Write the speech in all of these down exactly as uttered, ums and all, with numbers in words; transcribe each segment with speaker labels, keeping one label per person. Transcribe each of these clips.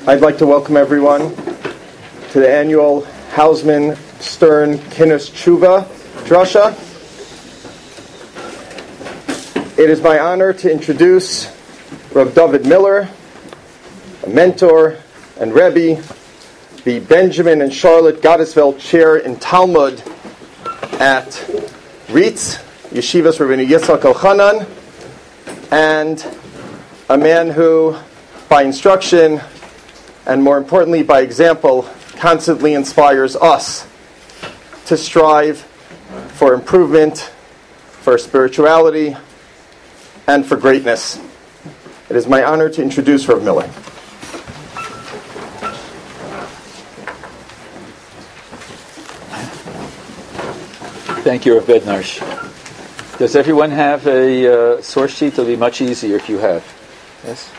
Speaker 1: I'd like to welcome everyone to the annual Hausman Stern Kinus Tshuva Drasha. It is my honor to introduce Rav David Miller, a mentor and Rebbe, the Benjamin and Charlotte Goddesveld Chair in Talmud at Ritz, Yeshivas Rabbeinu Yitzchak Elchanan, and a man who, by instruction, and more importantly, by example, constantly inspires us to strive for improvement, for spirituality, and for greatness. It is my honor to introduce Rav Miller.
Speaker 2: Thank you, Rav Bednarsh. Does everyone have a uh, source sheet? It'll be much easier if you have. Yes?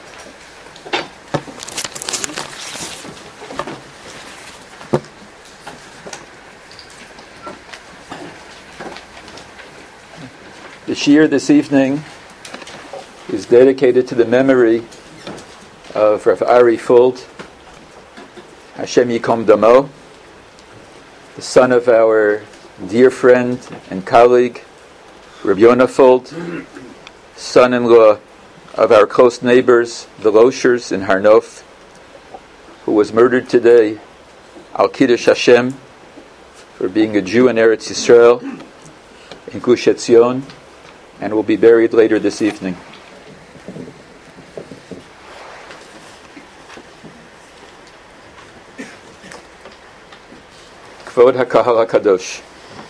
Speaker 2: The shiur this evening is dedicated to the memory of Rav Ari Fuld, Hashem Yikom Damo, the son of our dear friend and colleague, Rav Yonah Fuld, son-in-law of our close neighbors, the Loshers in Har Nof, who was murdered today, al Kiddush Hashem, for being a Jew in Eretz Yisrael, in Gush Etzion, and will be buried later this evening. Kvod HaKahal HaKadosh.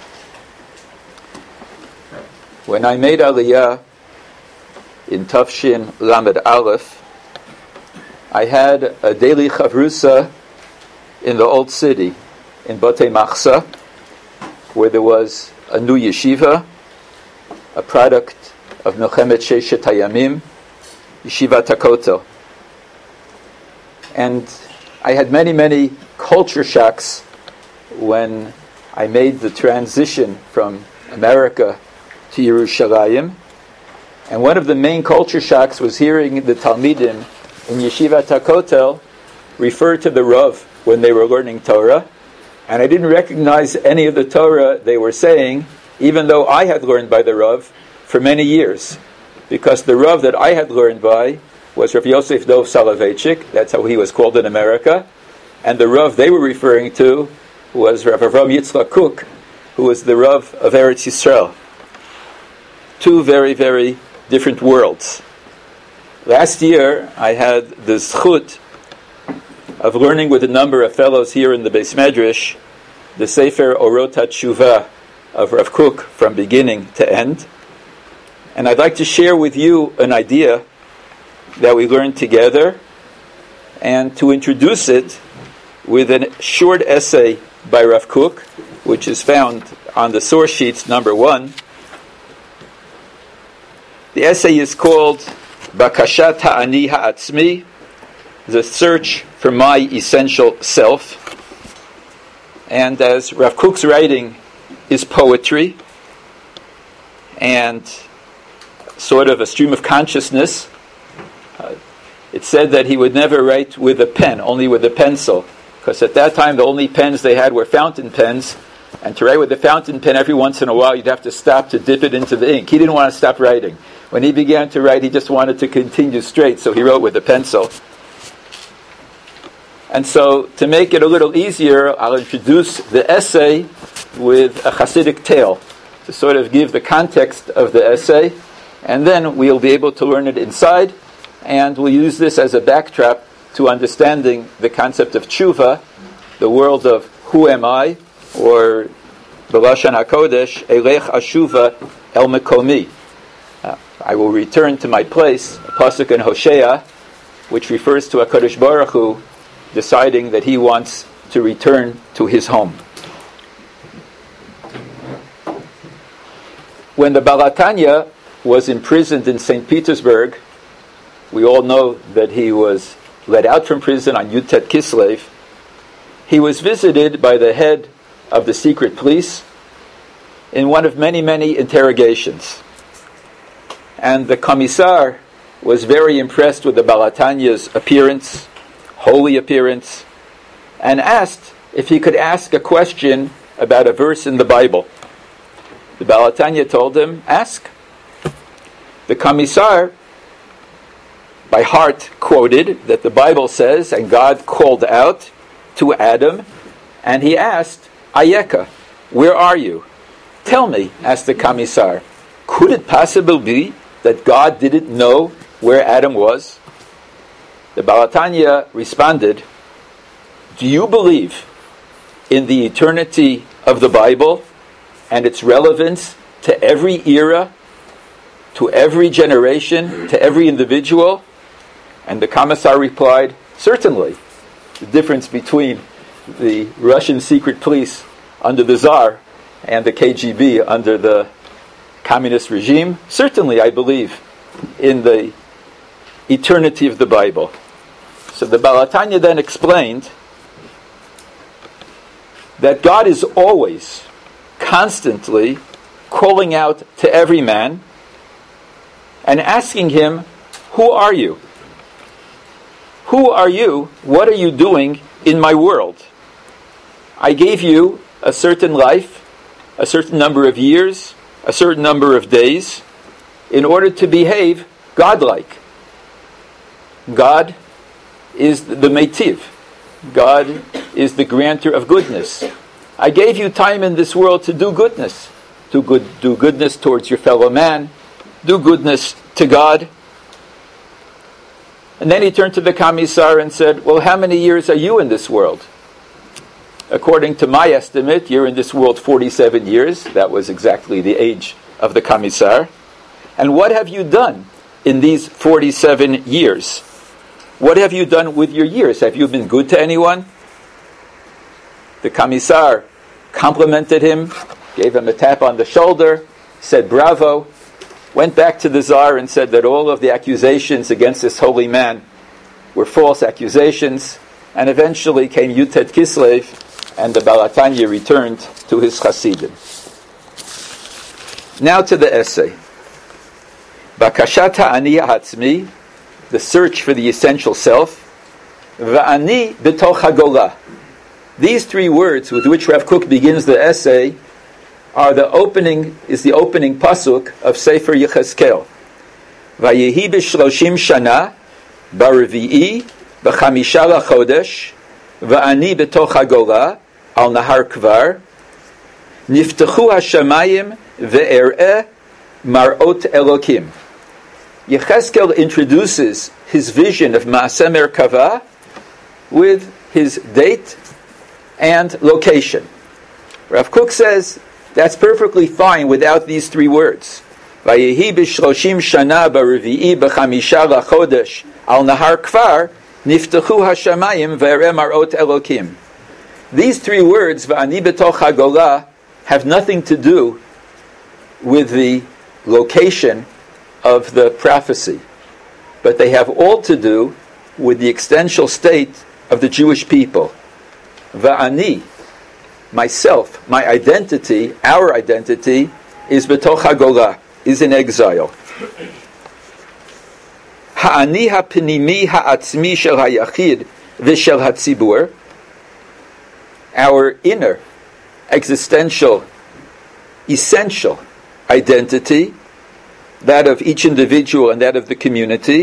Speaker 2: When I made Aliyah in Tafshin Lamed Aleph, I had a daily chavrusa in the old city, in Batei Machsa, where there was a new yeshiva, a product of Milchemet Sheishet Hayamim, Yeshivat HaKotel. And I had many, many culture shocks when I made the transition from America to Yerushalayim. And one of the main culture shocks was hearing the Talmidim in Yeshivat HaKotel refer to the Rav when they were learning Torah. And I didn't recognize any of the Torah they were saying, even though I had learned by the Rav for many years. Because the Rav that I had learned by was Rav Yosef Dov Soloveitchik, that's how he was called in America. And the Rav they were referring to was Rav Avram Yitzchak Kook, who was the Rav of Eretz Yisrael. Two very, very different worlds. Last year, I had the zchut of learning with a number of fellows here in the Beis Medrash the Sefer Orot HaTshuva of Rav Kook from beginning to end. And I'd like to share with you an idea that we learned together and to introduce it with a short essay by Rav Kook, which is found on the source sheets number one. The essay is called Bakashat Ha'ani Ha'atzmi, the search for my essential self. And as Rav Kook's writing is poetry and sort of a stream of consciousness, uh, it said that he would never write with a pen, only with a pencil, because at that time the only pens they had were fountain pens, and to write with a fountain pen every once in a while you'd have to stop to dip it into the ink. He didn't want to stop writing. When he began to write, he just wanted to continue straight, so he wrote with a pencil. And so, to make it a little easier, I'll introduce the essay with a Hasidic tale, to sort of give the context of the essay, and then we'll be able to learn it inside, and we'll use this as a backdrop to understanding the concept of tshuva, the world of who am I, or B'Lashon HaKodesh, Elech Ashuva El Mekomi. Uh, I will return to my place, a pasuk in Hosea, which refers to HaKadosh Baruch Hu deciding that he wants to return to his home. When the Baal HaTanya was imprisoned in Saint Petersburg, we all know that he was let out from prison on Yud Tet Kislev. He was visited by the head of the secret police in one of many, many interrogations. And the commissar was very impressed with the Baal HaTanya's appearance, holy appearance, and asked if he could ask a question about a verse in the Bible. The Baal HaTanya told him, ask. The Kamisar, by heart, quoted that the Bible says, and God called out to Adam, and he asked, Ayeka, where are you? Tell me, asked the Kamisar, could it possibly be that God didn't know where Adam was? The Baal HaTanya responded, do you believe in the eternity of the Bible and its relevance to every era, to every generation, to every individual? And the Kamisar replied, certainly. The difference between the Russian secret police under the Tsar and the K G B under the communist regime, certainly I believe in the eternity of the Bible. So the Baal HaTanya then explained that God is always, constantly calling out to every man and asking him, who are you? Who are you? What are you doing in my world? I gave you a certain life, a certain number of years, a certain number of days, in order to behave godlike. God is the Meitiv. God is the granter of goodness. I gave you time in this world to do goodness. To good, do goodness towards your fellow man. Do goodness to God. And then he turned to the Kamisar and said, well, how many years are you in this world? According to my estimate, you're in this world forty-seven years. That was exactly the age of the Kamisar. And what have you done in these forty-seven years? What have you done with your years? Have you been good to anyone? The Kamisar complimented him, gave him a tap on the shoulder, said bravo, went back to the Tsar and said that all of the accusations against this holy man were false accusations, and eventually came Yutet Kislev, and the Baal HaTanya returned to his Hasidim. Now to the essay. Bakashat ha'ani ha'atzmi, the search for the essential self, va'ani b'toch hagolah. These three words with which Rav Kook begins the essay are the opening, is the opening pasuk of Sefer Yechezkel. Vayehi b'shloshim shana, b'revi'i, b'chamisha lachodesh, va'ani b'toch hagolah, al nahar kvar, niftechu hashamayim ve'er'eh mar'ot elokim. Yechezkel introduces his vision of Ma'aseh Merkavah with his date and location. Rav Kook says that's perfectly fine without these three words. Vayehi b'shloshim shana b'revi'i b'chamisha lachodesh al nahar kvar niftechu hashamayim ve'ereh mar'ot elokim. These three words, va'ani b'toch hagolah, have nothing to do with the location of the prophecy, but they have all to do with the existential state of the Jewish people. Va'ani, myself, my identity, our identity, is b'toch hagolah, is in exile. Ha'ani ha'pnimi ha'atzmi shel ha'yachid v'shel ha'tzibur, our inner, existential, essential identity, that of each individual and that of the community,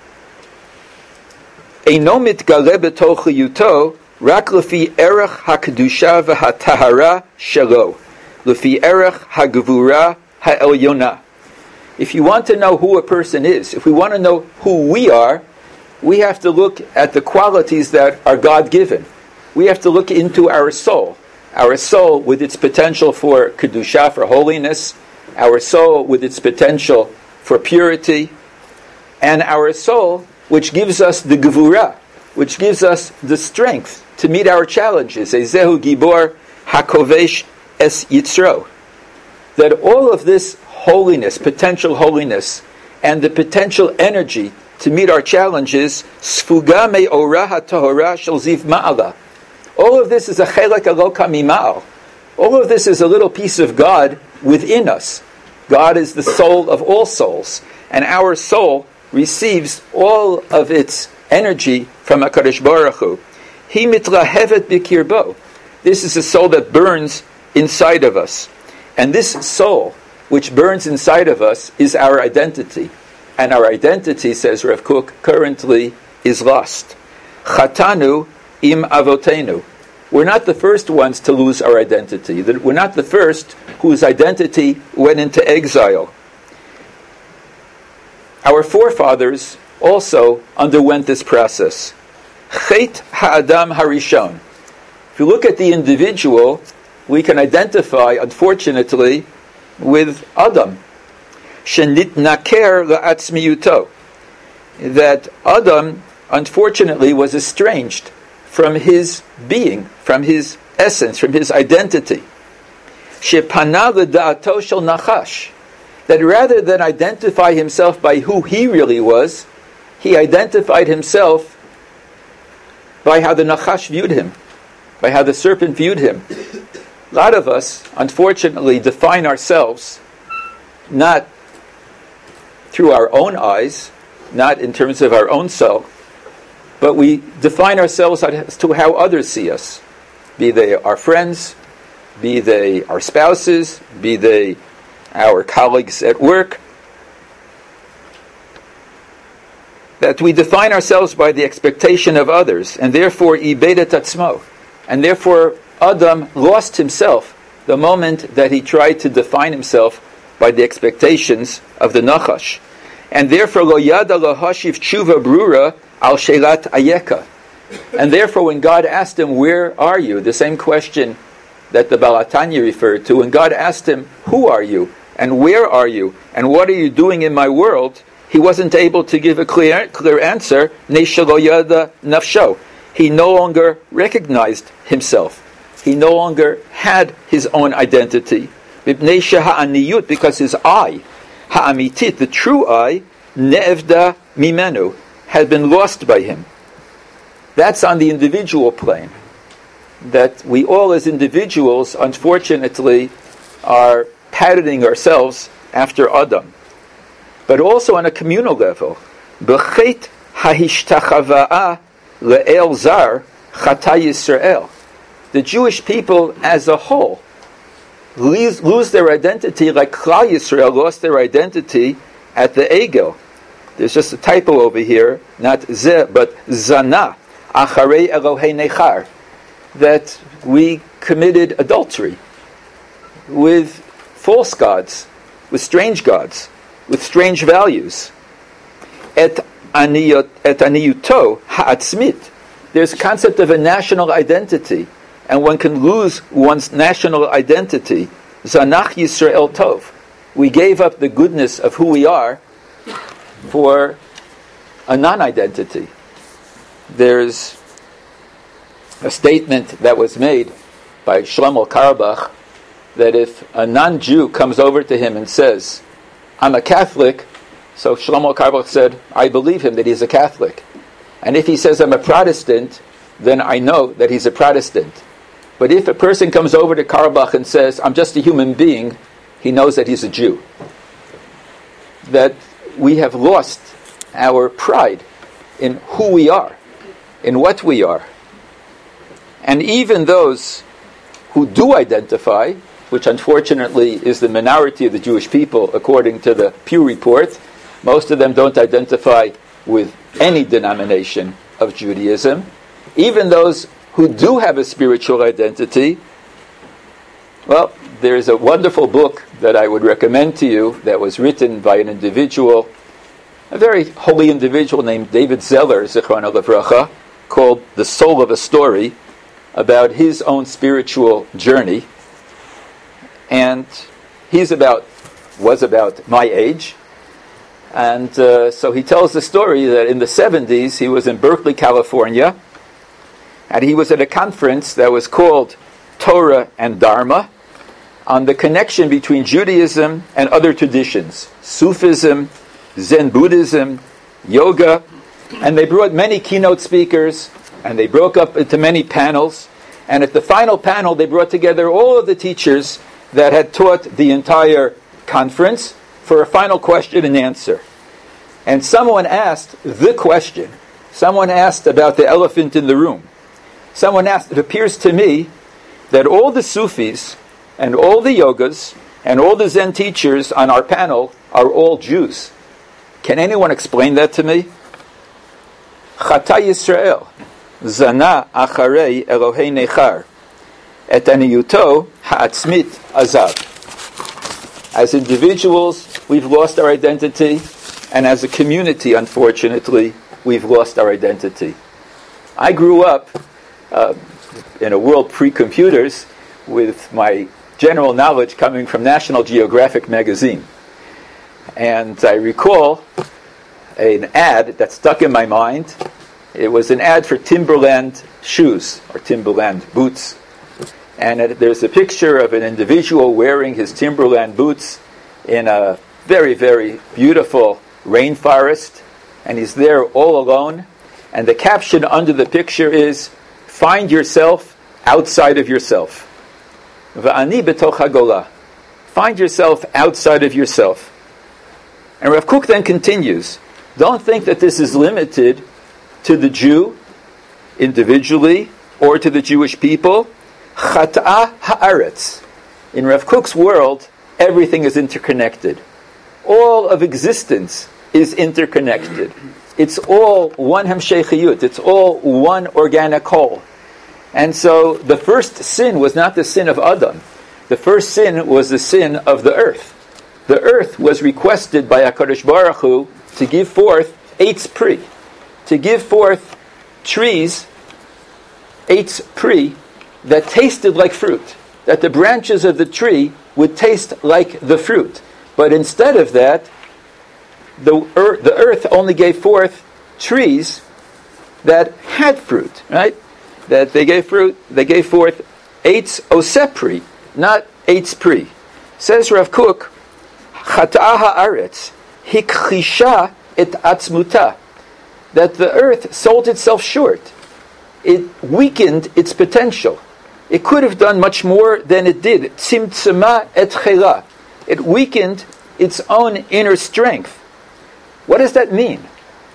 Speaker 2: eino mitgale b'toch chiyuto rak lefi erech hakedusha v'hatahara shelo, lefi erech hagvura ha'elyona. If you want to know who a person is, if we want to know who we are, we have to look at the qualities that are God-given. We have to look into our soul. Our soul with its potential for kedusha, for holiness, our soul with its potential for purity, and our soul which gives us the gevura, which gives us the strength to meet our challenges. Ezehu gibor hakovesh es yitzro. That all of this holiness, potential holiness, and the potential energy to meet our challenges, sfuga me'ora ha'tahora shel ziv ma'ala. All of this is a chelek aloka mima'al. All of this is a little piece of God within us. God is the soul of all souls, and our soul receives all of its energy from HaKadosh Baruch Hu. Hi mitlahevet bikirbo. This is a soul that burns inside of us. And this soul, which burns inside of us, is our identity. And our identity, says Rav Kook, currently is lost. Chatanu im avotenu. We're not the first ones to lose our identity. We're not the first whose identity went into exile. Our forefathers also underwent this process. Chet ha'adam harishon. If you look at the individual, we can identify, unfortunately, with Adam. Shenitnaker la'atzmiyuto. That Adam, unfortunately, was estranged from his being, from his essence, from his identity. Shepana l'da'ato shel nachash. That rather than identify himself by who he really was, he identified himself by how the Nachash viewed him, by how the serpent viewed him. A lot of us, unfortunately, define ourselves not through our own eyes, not in terms of our own self, but we define ourselves as to how others see us, be they our friends, be they our spouses, be they our colleagues at work. That we define ourselves by the expectation of others, and therefore ibedet atzmo, and therefore Adam lost himself the moment that he tried to define himself by the expectations of the Nachash, and therefore lo yada lahashiv tshuva brura al shelat ayeka, and therefore when God asked him, "Where are you?" the same question that the Baal HaTanya referred to, and God asked him, "Who are you? And where are you? And what are you doing in my world?" He wasn't able to give a clear, clear answer. Neishalo yada nafsho. He no longer recognized himself. He no longer had his own identity. Because his I, ha'amitit, the true I, ne'evda mimenu, had been lost by him. That's on the individual plane. That we all as individuals, unfortunately, are patterning ourselves after Adam. But also on a communal level. B'chet ha'hishtachava'a le'el zar chata Yisrael. The Jewish people as a whole lose, lose their identity like Klal Yisrael lost their identity at the Egel. There's just a typo over here, not ze, but zana, acharei Elohei nechar. That we committed adultery with false gods, with strange gods, with strange values. Et aniyot, et aniyuto ha'atzmit. There's a concept of a national identity, and one can lose one's national identity. Zanach Yisrael Tov. We gave up the goodness of who we are for a non-identity. There's a statement that was made by Shlomo Carlebach that if a non-Jew comes over to him and says, "I'm a Catholic," so Shlomo Carlebach said, "I believe him that he's a Catholic." And if he says, "I'm a Protestant," then I know that he's a Protestant. But if a person comes over to Carlebach and says, "I'm just a human being," he knows that he's a Jew. That we have lost our pride in who we are, in what we are. And even those who do identify, which unfortunately is the minority of the Jewish people according to the Pew Report, most of them don't identify with any denomination of Judaism. Even those who do have a spiritual identity, well, there's a wonderful book that I would recommend to you that was written by an individual, a very holy individual named David Zeller, Zichrono Livracha, called The Soul of a Story, about his own spiritual journey. And he's about, was about my age. And uh, so he tells the story that in the seventies, he was in Berkeley, California, and he was at a conference that was called Torah and Dharma, on the connection between Judaism and other traditions, Sufism, Zen Buddhism, yoga, and they brought many keynote speakers, and they broke up into many panels, and at the final panel they brought together all of the teachers that had taught the entire conference for a final question and answer. And someone asked the question Someone asked about the elephant in the room. Someone asked, it appears to me that all the Sufis and all the yogas and all the Zen teachers on our panel are all Jews. Can anyone explain that to me? Chata Yisrael, Zana Acharei Elohei Nechar, Et Aniyuto Ha'atzmit Azav. As individuals, we've lost our identity, and as a community, unfortunately, we've lost our identity. I grew up uh, in a world pre-computers with my general knowledge coming from National Geographic magazine. And I recall an ad that stuck in my mind. It was an ad for Timberland shoes, or Timberland boots. And it, there's a picture of an individual wearing his Timberland boots in a very, very beautiful rainforest. And he's there all alone. And the caption under the picture is, "Find yourself outside of yourself." Va'ani betoch hagola. Find yourself outside of yourself. And Rav Kook then continues, don't think that this is limited to the Jew individually or to the Jewish people. Chata'a ha'aretz. In Rav Kook's world, everything is interconnected. All of existence is interconnected. It's all one hamsheichiyut. It's all one organic whole. And so the first sin was not the sin of Adam. The first sin was the sin of the earth. The earth was requested by HaKadosh Baruch Hu to give forth eitz pri, to give forth trees, eitz pri, that tasted like fruit, that the branches of the tree would taste like the fruit. But instead of that, the earth, the earth only gave forth trees that had fruit, right? That they gave fruit, they gave forth eitz osepri, not eitz pri. Says Rav Kook, Chata'a ha'aretz, hikchisha et atzmuta, that the earth sold itself short. It weakened its potential. It could have done much more than it did. Tzimtzema et chela. It weakened its own inner strength. What does that mean?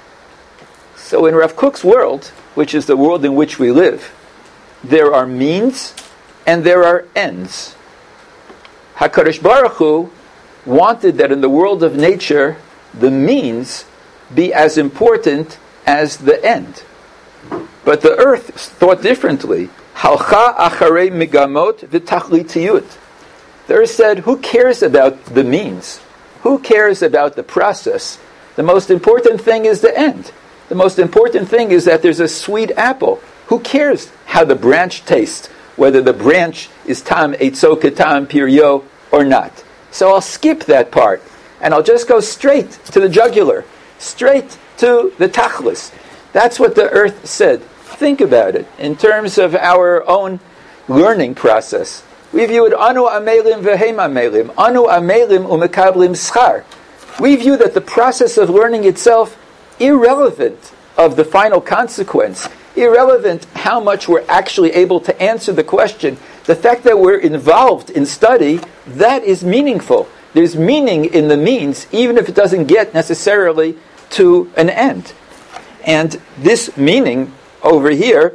Speaker 2: So in Rav Kook's world, which is the world in which we live, there are means and there are ends. HaKadosh Baruch Hu wanted that in the world of nature, the means be as important as the end. But the earth thought differently. Halcha acharei migamot v'tachlitiyut. The earth said, who cares about the means? Who cares about the process? The most important thing is the end. The most important thing is that there's a sweet apple. Who cares how the branch tastes, whether the branch is tam eitzo ketam piryo or not? So I'll skip that part, and I'll just go straight to the jugular, straight to the tachlis. That's what the earth said. Think about it in terms of our own learning process. We view it anu amelim v'heim amelim, anu amelim umekablim schar. We view that the process of learning itself irrelevant of the final consequence, irrelevant how much we're actually able to answer the question. The fact that we're involved in study, that is meaningful. There's meaning in the means, even if it doesn't get necessarily to an end. And this meaning over here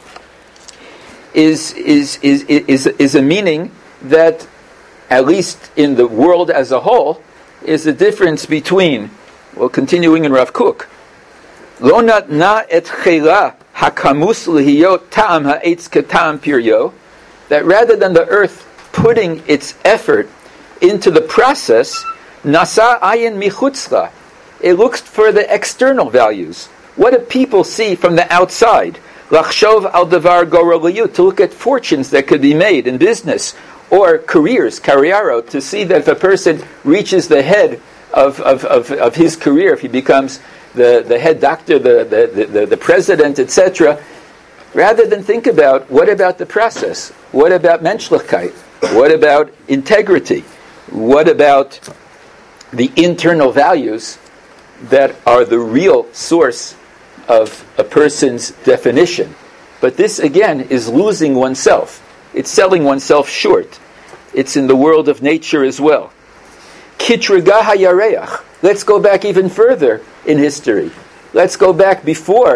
Speaker 2: is is is is, is a meaning that, at least in the world as a whole, is the difference between, well, continuing in Rav Kook, Lo natna et chela hakamus lihiyot ta'am ha'etz ketam piryo, that rather than the earth putting its effort into the process, nasa ayin michutzla, it looks for the external values. What do people see from the outside? Lachshov al davar goroliyut, to look at fortunes that could be made in business, or careers, karriero, to see that if a person reaches the head of, of, of, of his career, if he becomes the, the head doctor, the, the, the, the president, et cetera, rather than think about, what about the process? What about menschlichkeit? What about integrity? What about the internal values that are the real source of a person's definition? But this, again, is losing oneself. It's selling oneself short. It's in the world of nature as well. Kitriga hayareach. Let's go back even further in history. Let's go back before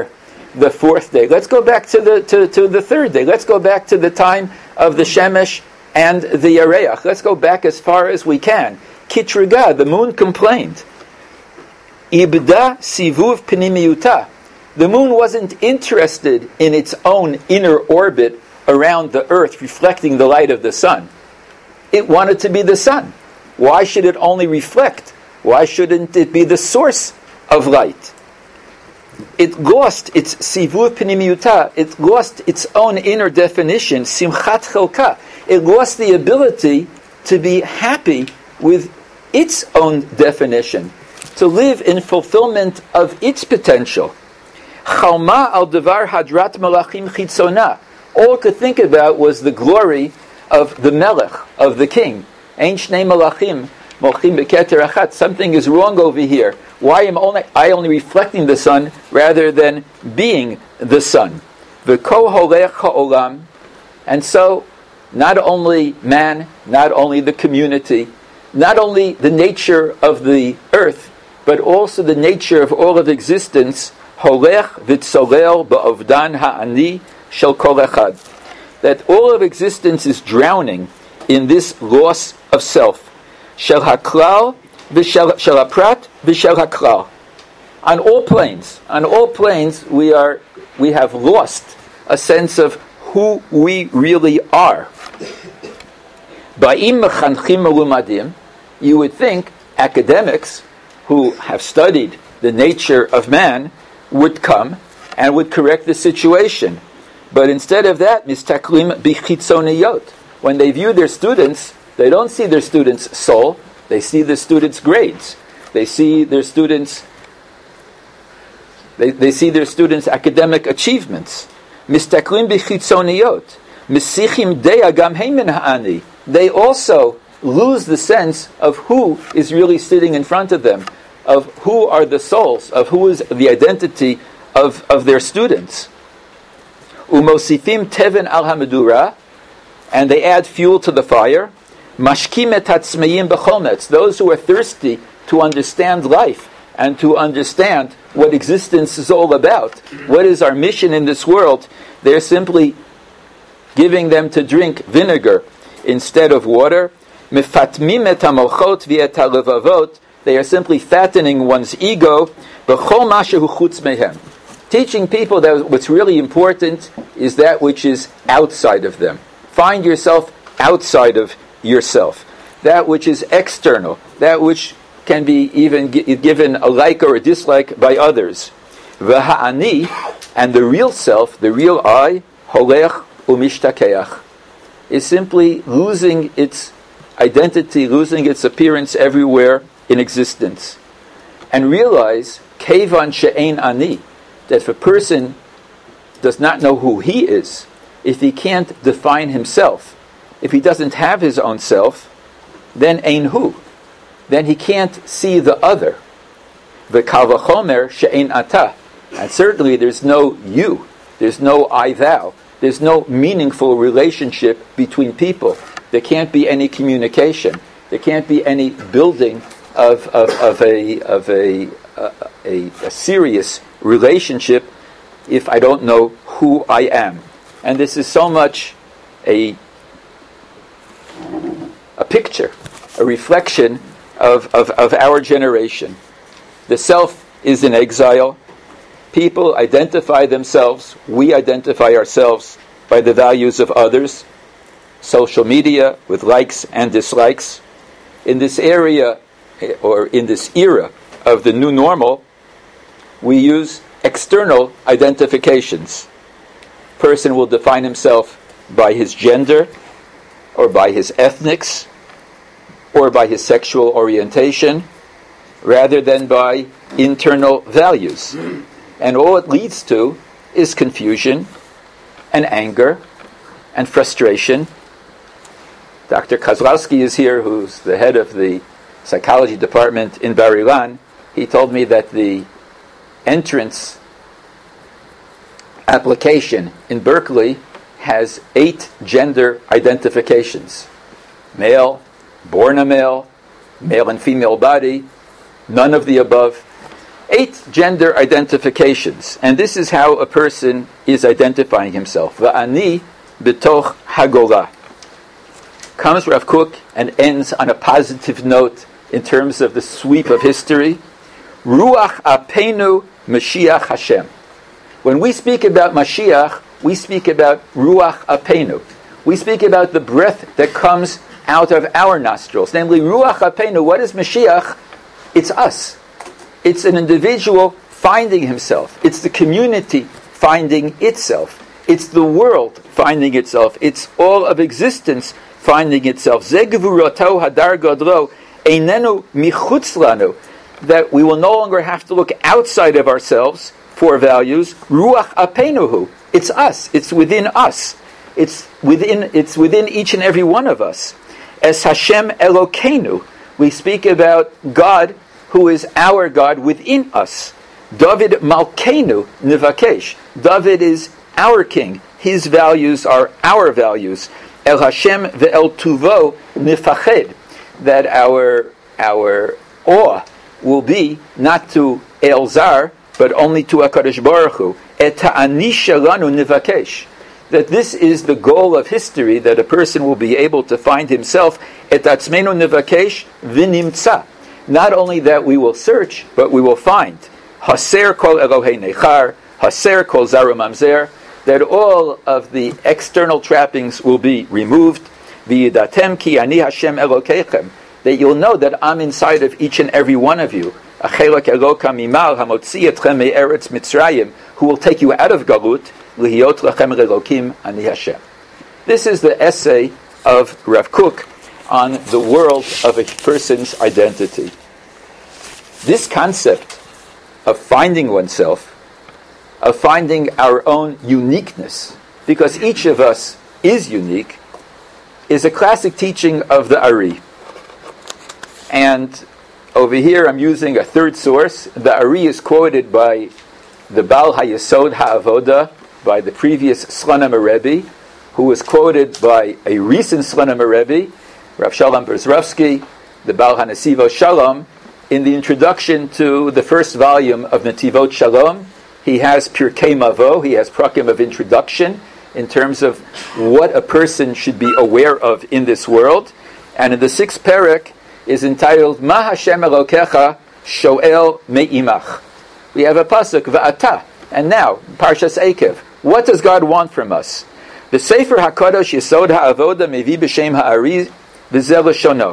Speaker 2: the fourth day. Let's go back to the to, to the third day. Let's go back to the time of the Shemesh and the Yareach. Let's go back as far as we can. Kitriga, the moon complained. Ibda sivuv pnimiyuta. The moon wasn't interested in its own inner orbit around the earth, reflecting the light of the sun. It wanted to be the sun. Why should it only reflect? Why shouldn't it be the source of light? It lost its sivuv pnimiyuta. It lost its own inner definition, simchat chelka. It lost the ability to be happy with its own definition, to live in fulfillment of its potential. Chalma al devar hadrat malachim chitzona. All it could think about was the glory of the melech, of the king. Ein shnei malachim mochim beketer achat. Something is wrong over here. Why am only, I only reflecting the sun rather than being the sun? V'ko holech ha'olam. And so, not only man, not only the community, not only the nature of the earth, but also the nature of all of existence, holech v'tzolel ba'ovdan ha'ani shel kol echad. That all of existence is drowning in this loss of self. Shel haklal v'shel haprat v'shel haklal. On all planes, on all planes, we are we have lost a sense of who we really are. Ba'im mechanchim melumadim. You would think academics who have studied the nature of man would come and would correct the situation. But instead of that, mistaklim bichitzoniyot. When they view their students, they don't see their students' soul, they see the students' grades. They see their students they, they see their students' academic achievements. Mistaklim bichitzoniyot. Misichim deya gam heimen ha'ani. They also lose the sense of who is really sitting in front of them, of who are the souls, of who is the identity of, of their students. Umosifim teven al hamedura, and they add fuel to the fire. Mashkim et hatzmeim b'chometz, those who are thirsty to understand life and to understand what existence is all about. What is our mission in this world? They're simply giving them to drink vinegar instead of water. Mefatmim et hamochot v'et halevavot, they are simply fattening one's ego. B'chol mashehu chutz mehem, teaching people that what's really important is that which is outside of them. Find yourself outside of yourself. That which is external, that which can be even g- given a like or a dislike by others. V'ha'ani, and the real self, the real I, holech umishtakeach, is simply losing its identity, losing its appearance everywhere in existence. And realize, kevan she'ein ani, that if a person does not know who he is, if he can't define himself, if he doesn't have his own self, then ein hu, then he can't see the other. V'kal v'chomer she'ein ata, and certainly there's no you, there's no I thou, there's no meaningful relationship between people. There can't be any communication. There can't be any building of of, of a of a, a, a a serious relationship if I don't know who I am. And this is so much a a picture, a reflection of, of, of our generation. The self is in exile. People identify themselves, we identify ourselves by the values of others. Social media with likes and dislikes. In this area, or in this era of the new normal, we use external identifications. Person will define himself by his gender, or by his ethnics, or by his sexual orientation, rather than by internal values. And all it leads to is confusion and anger and frustration. Doctor Kozlowski is here, who's the head of the psychology department in Bar Ilan. He told me that the entrance application in Berkeley has eight gender identifications. Male, born a male, male and female body, none of the above. Eight gender identifications, and this is how a person is identifying himself. Va'ani b'toch hagora. Comes Rav Kook and ends on a positive note in terms of the sweep of history. Ruach apenu Mashiach Hashem. When we speak about Mashiach, we speak about Ruach apenu. We speak about the breath that comes out of our nostrils. Namely, Ruach apenu. What is Mashiach? It's us. It's an individual finding himself. It's the community finding itself. It's the world finding itself. It's all of existence finding itself. Ze gevurato hadar gadro einenu michutz lanu. That we will no longer have to look outside of ourselves for values. Ruach apenuhu. It's us. It's within us. It's within. It's within each and every one of us. As Hashem Elokeinu, we speak about God, who is our God within us. David Malkeinu Nivakesh. David is our king. His values are our values. El Hashem ve'el Tuvo Nifached. That our our awe will be not to El Zar, but only to HaKadosh Baruch Hu. Et ta'ani shelanu nivakesh. That this is the goal of history, that a person will be able to find himself. Et atzmenu nivakesh v'nimtza. Not only that we will search, but we will find. Haser kol Elohei Nechar, Haser kol Zaru Mamzer, that all of the external trappings will be removed. V'yidatem ki ani Hashem Elokeichem, that you'll know that I'm inside of each and every one of you. Achelak Eloka mimal hamotzi etchem me'eretz Mitzrayim, who will take you out of Galut, lihiot lachem Elokim ani Hashem. This is the essay of Rav Kook on the world of a person's identity. This concept of finding oneself, of finding our own uniqueness, because each of us is unique, is a classic teaching of the Ari. And over here I'm using a third source. The Ari is quoted by the Baal HaYesod HaAvoda, by the previous Slonim Rebbe, who was quoted by a recent Slonim Rebbe, Rav Shalom Berzrovsky, the Baal HaNesivo Shalom. In the introduction to the first volume of Netivot Shalom, he has Pirkei Mavo, he has prakim of introduction in terms of what a person should be aware of in this world. And in the sixth parak is entitled Ma Hashem Elokecha Shoel Me'imach. We have a pasuk, Va'ata, and now, Parshas Eikev. What does God want from us? The Sefer HaKadosh Yesod HaAvoda Mevi B'Shem Ha'ari V'Zeh L'shono.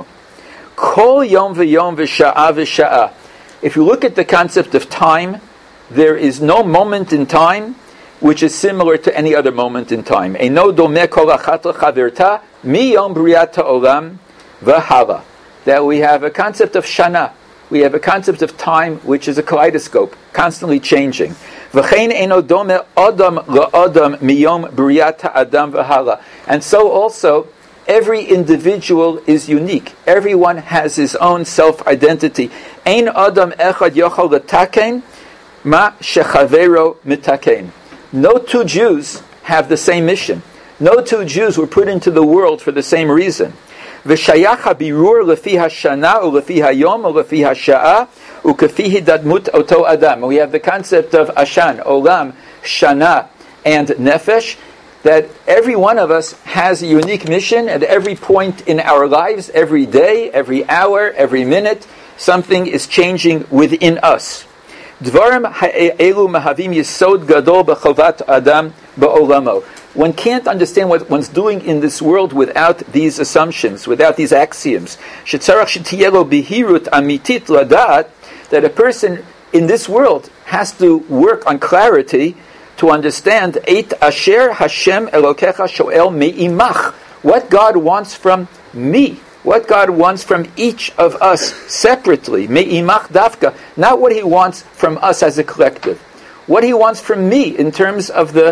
Speaker 2: Kol Yom V'Yom V'Sha'a V'Sha'a. If you look at the concept of time, there is no moment in time which is similar to any other moment in time. Eino domeh kol achat l'chaverta mi yom briat ha'olam v'hala. That we have a concept of shana. We have a concept of time which is a kaleidoscope, constantly changing. V'chein eino domeh adam la'adam mi yom briat ha'adam v'hala. And so also, every individual is unique. Everyone has his own self-identity. Ein adam echad yochal l'taken ma shechavero mitaken. No two Jews have the same mission. No two Jews were put into the world for the same reason. V'shayach habirur lefi hashana u lefi hayom u lefi hasha'a u kefi hidadmut oto adam. We have the concept of ashan, olam, shana, and nefesh, that every one of us has a unique mission at every point in our lives, every day, every hour, every minute. Something is changing within us. Dvarim ha'elu mahavim yesod gadol b'chovat adam ba'olamo. One can't understand what one's doing in this world without these assumptions, without these axioms. Shetzarach shetiyelo bihirut amitit ladat, that a person in this world has to work on clarity to understand Eit asher Hashem Elokecha shoel me'imach, what God wants from me, what God wants from each of us separately, me'imach dafka, not what He wants from us as a collective, what He wants from me in terms of the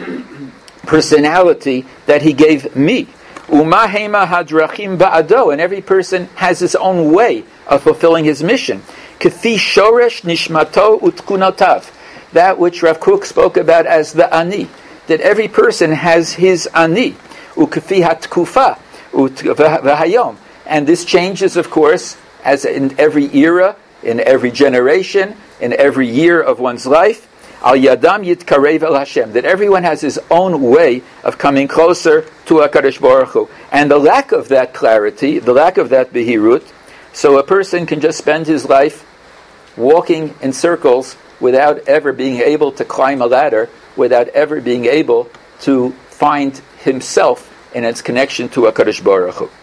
Speaker 2: personality that He gave me. Uma hema hadrachim ba'ado, and every person has his own way of fulfilling his mission. Kafi shoresh nishmato utkunotav, that which Rav Kook spoke about as the ani, that every person has his ani, ukafi hatkufa, v'hayom, and this changes, of course, as in every era, in every generation, in every year of one's life. Al yadam yitkarev el Hashem, that everyone has his own way of coming closer to HaKadosh Baruch Hu. And the lack of that clarity, the lack of that behirut, so a person can just spend his life walking in circles without ever being able to climb a ladder, without ever being able to find himself in its connection to HaKadosh Baruch Hu.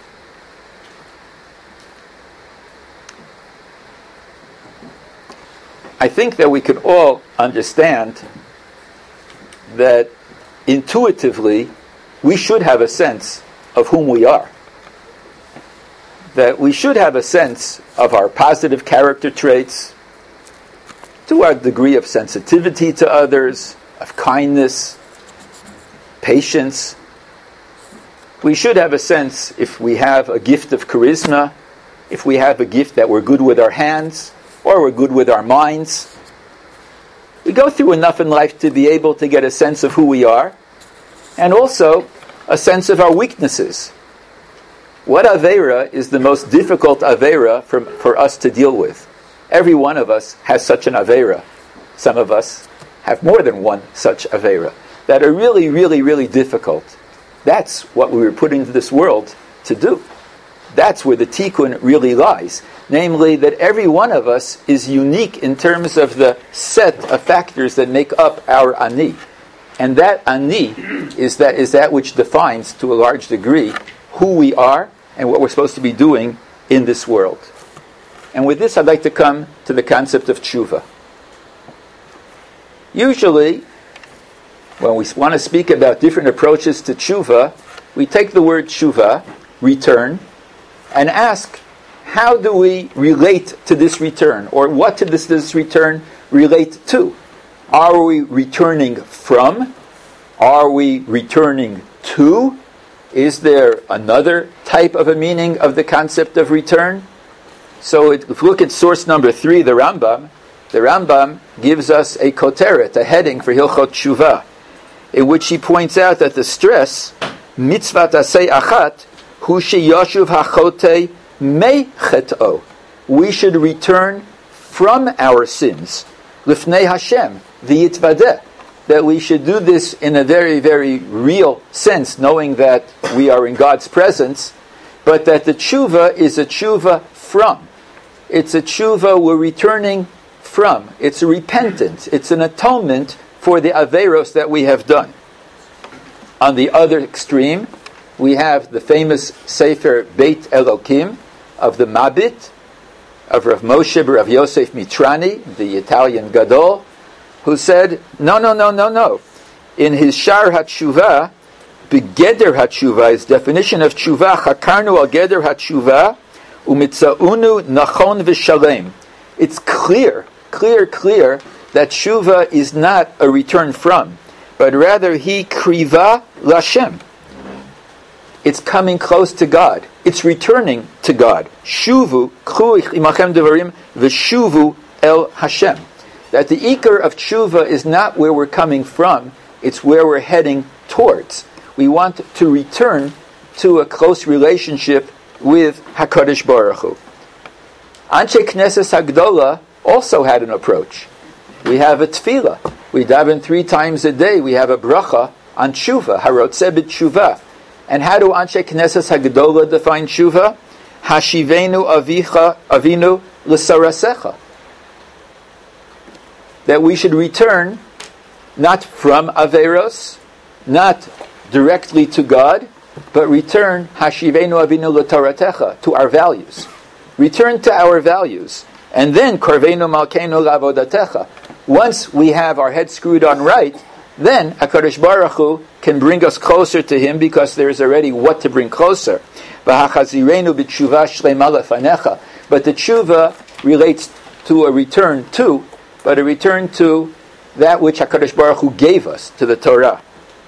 Speaker 2: I think that we could all understand that intuitively we should have a sense of whom we are. That we should have a sense of our positive character traits, to our degree of sensitivity to others, of kindness, patience. We should have a sense if we have a gift of charisma, if we have a gift that we're good with our hands, or we're good with our minds. We go through enough in life to be able to get a sense of who we are, and also a sense of our weaknesses. What Aveira is the most difficult Aveira for, for us to deal with? Every one of us has such an Aveira. Some of us have more than one such Aveira that are really, really, really difficult. That's what we were put into this world to do. That's where the tikkun really lies. Namely, that every one of us is unique in terms of the set of factors that make up our ani. And that ani is that is that which defines, to a large degree, who we are and what we're supposed to be doing in this world. And with this, I'd like to come to the concept of tshuva. Usually, when we want to speak about different approaches to tshuva, we take the word tshuva, return, and ask, how do we relate to this return? Or what does this, this return relate to? Are we returning from? Are we returning to? Is there another type of a meaning of the concept of return? So it, if we look at source number three, the Rambam, the Rambam gives us a koteret, a heading for Hilchot Tshuva, in which he points out that the stress, mitzvat asay achat, hu sheyashuv hachotei mechet'o. We should return from our sins. Lifnei Hashem, v'yitvadeh. That we should do this in a very, very real sense, knowing that we are in God's presence, but that the tshuva is a tshuva from. It's a tshuva we're returning from. It's a repentance. It's an atonement for the averos that we have done. On the other extreme, we have the famous Sefer Beit Elokim of the Mabit, of Rav Moshe Rav Yosef Mitrani, the Italian Gadol, who said, no, no, no, no, no. In his Shar HaTshuva, Begeder HaTshuva, his definition of Tshuva, Chakarnu al Geder HaTshuva, Umitzaunu Nachon V'Shalem. It's clear, clear, clear that Tshuva is not a return from, but rather he kriva l'Hashem. It's coming close to God. It's returning to God. Shuvu, Chu imachem devarim, v'shuvu el Hashem. That the ikar of tshuva is not where we're coming from, it's where we're heading towards. We want to return to a close relationship with HaKadosh Baruch Hu. Anshe Knesset Hagdola also had an approach. We have a tefillah. We daven three times a day. We have a bracha on tshuva, harotzeh b'tshuva. And how do Anshe Knesset Hagdola define tshuva? Hashivenu avicha avinu l'sarasecha. That we should return not from Averos, not directly to God, but return Hashivenu Avinu L'Toratecha, to our values. Return to our values. And then Korvenu Malkeinu L'Avodatecha. Once we have our head screwed on right, then HaKadosh Baruch Hu can bring us closer to Him because there is already what to bring closer. V'hachazirenu b'tshuva shlema lefanecha. But the tshuva relates to a return to, but a return to that which HaKadosh Baruch Hu gave us, to the Torah.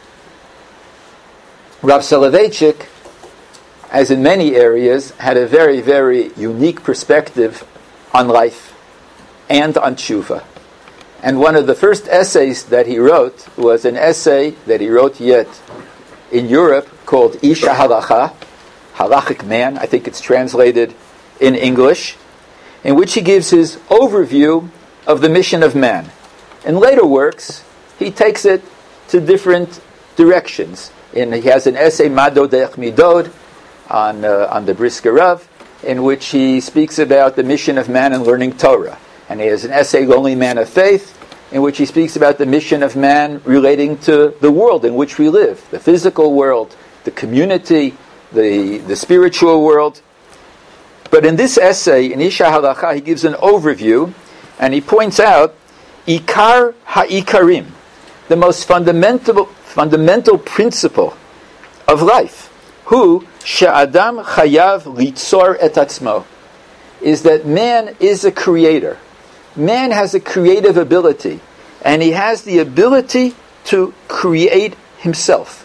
Speaker 2: Rav Soloveitchik, as in many areas, had a very, very unique perspective on life and on tshuva. And one of the first essays that he wrote was an essay that he wrote yet in Europe called Isha Halacha, Halachic Man, I think it's translated in English, in which he gives his overview of the mission of man. In later works, he takes it to different directions. And he has an essay, Mado De'ech Midod, on, uh, on the Brisker Rav, in which he speaks about the mission of man in learning Torah. And he has an essay, Lonely Man of Faith, in which he speaks about the mission of man relating to the world in which we live, the physical world, the community, the, the spiritual world. But in this essay, in Isha Halacha, he gives an overview, and he points out Ikar HaIkarim, the most fundamental fundamental principle of life, who she'adam chayav litzor et atzmo, is that man is a creator. Man has a creative ability, and he has the ability to create himself.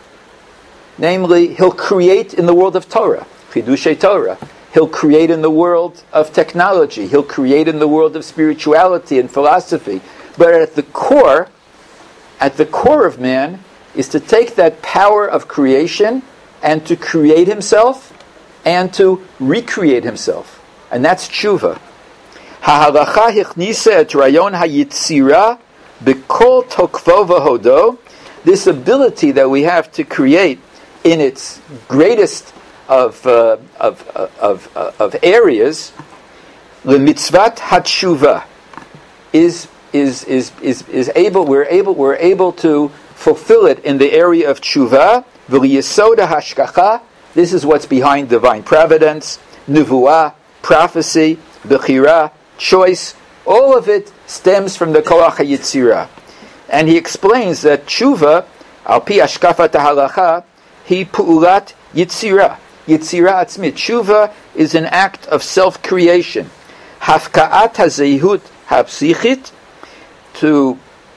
Speaker 2: Namely, he'll create in the world of Torah, Chidushei Torah. He'll create in the world of technology. He'll create in the world of spirituality and philosophy. But at the core, at the core of man, is to take that power of creation and to create himself and to recreate himself. And that's tshuva. Ha'halacha hichnisa et rayon hayitzira b'kol tokvo v'hodo. This ability that we have to create in its greatest of uh, of, of, of of areas, l'mitzvat hatshuva, is is is is is able. We're able. We're able to fulfill it in the area of tshuva. V'liyesoda hashkacha. This is what's behind divine providence, nuvuah, prophecy, bechira, choice. All of it stems from the koach hayitzira. And he explains that tshuva, al pi hashkafat halacha, hi pu'ulat yitzira. Yitzira atzmit. Tshuva is an act of self-creation. Hafka'at hazehut hapsichit, to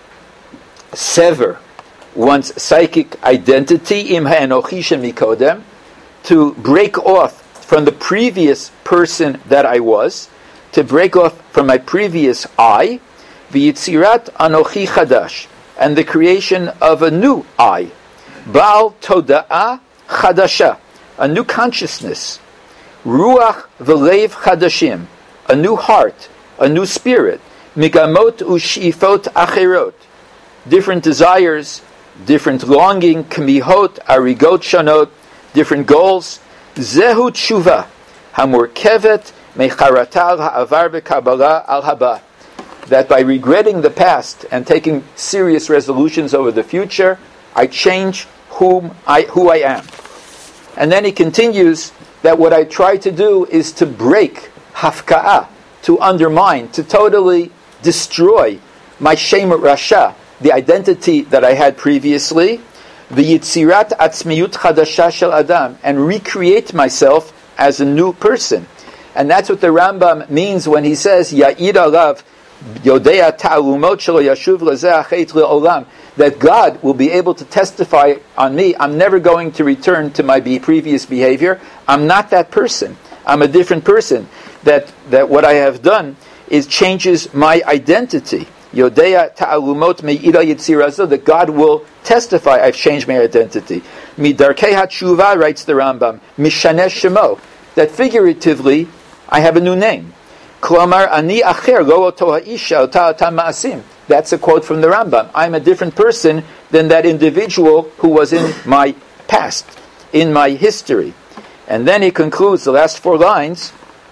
Speaker 2: sever one's psychic identity, im ha'enochi shemikodem, to break off from the previous person that I was, to break off from my previous I, v'yitzirat anochi chadash, and the creation of a new I, Baal toda'ah chadasha, a new consciousness, ruach v'leiv chadashim, a new heart, a new spirit, migamot u'shifot acherot, different desires, different longing, kmihot, arigot shanot, different goals. Zehu tshuva, hamurkevet mecharatal ha'avar v'kabbalah al haba. That by regretting the past and taking serious resolutions over the future, I change whom I, who I am. And then he continues that what I try to do is to break hafka'ah, to undermine, to totally destroy my shem rasha, the identity that I had previously, the yitzirat atzmiyut chadasha shel adam, and recreate myself as a new person. And that's what the Rambam means when he says, Ya'id alav yodea ta'alumot shelo yashuv lezeh achet le'olam, that God will be able to testify on me. I'm never going to return to my be- previous behavior. I'm not that person. I'm a different person. That that what I have done is changes my identity. Yodea ta'alumot me'ira yitzirazo, that God will testify I've changed my identity. Midarkei hatshuva, writes the Rambam, mishaneh shemo, that figuratively I have a new name. Klomar ani acher lo oto ha'isha ota ota ma'asim. That's a quote from the Rambam. I'm a different person than that individual who was in my past, in my history. And then he concludes the last four lines.